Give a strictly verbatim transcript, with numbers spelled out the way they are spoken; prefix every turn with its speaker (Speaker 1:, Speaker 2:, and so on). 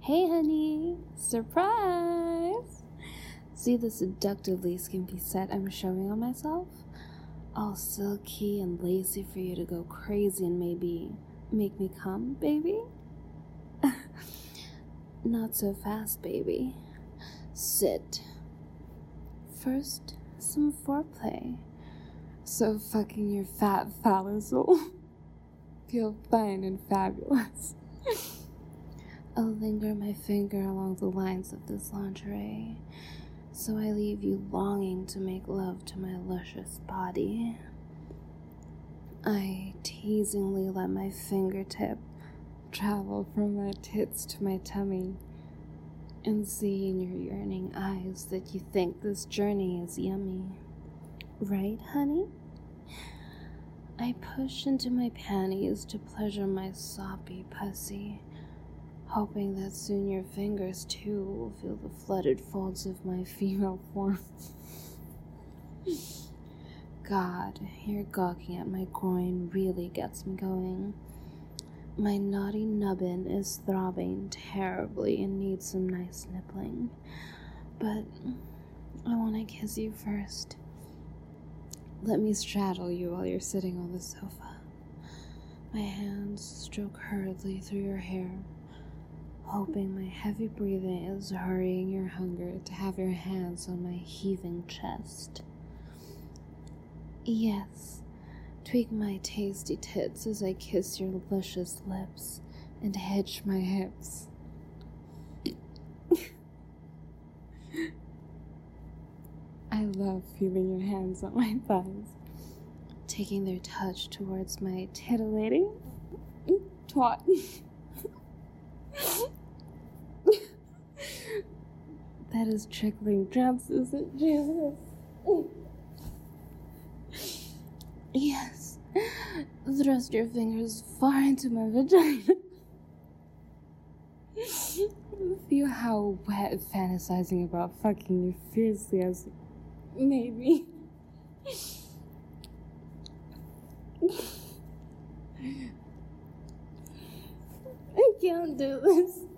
Speaker 1: Hey honey, surprise! See the seductively skimpy set I'm showing on myself? All silky and lacy for you to go crazy and maybe make me come, baby? Not so fast, baby. Sit. First, some foreplay. So fucking your fat phallus will feel fine and fabulous. I'll linger my finger along the lines of this lingerie, so I leave you longing to make love to my luscious body. I teasingly let my fingertip travel from my tits to my tummy, and see in your yearning eyes that you think this journey is yummy. Right, honey? I push into my panties to pleasure my soppy pussy, hoping that soon your fingers too will feel the flooded folds of my female form. God, your gawking at my groin really gets me going. My naughty nubbin is throbbing terribly and needs some nice nippling. But I want to kiss you first. Let me straddle you while you're sitting on the sofa. My hands stroke hurriedly through your hair, hoping my heavy breathing is hurrying your hunger to have your hands on my heaving chest. Yes, tweak my tasty tits as I kiss your luscious lips and hitch my hips. I love feeling your hands on my thighs, taking their touch towards my titillating twat. That is trickling drops, isn't Jesus? Yes, thrust your fingers far into my vagina. Feel how wet fantasizing about fucking you fiercely as maybe. I can't do this.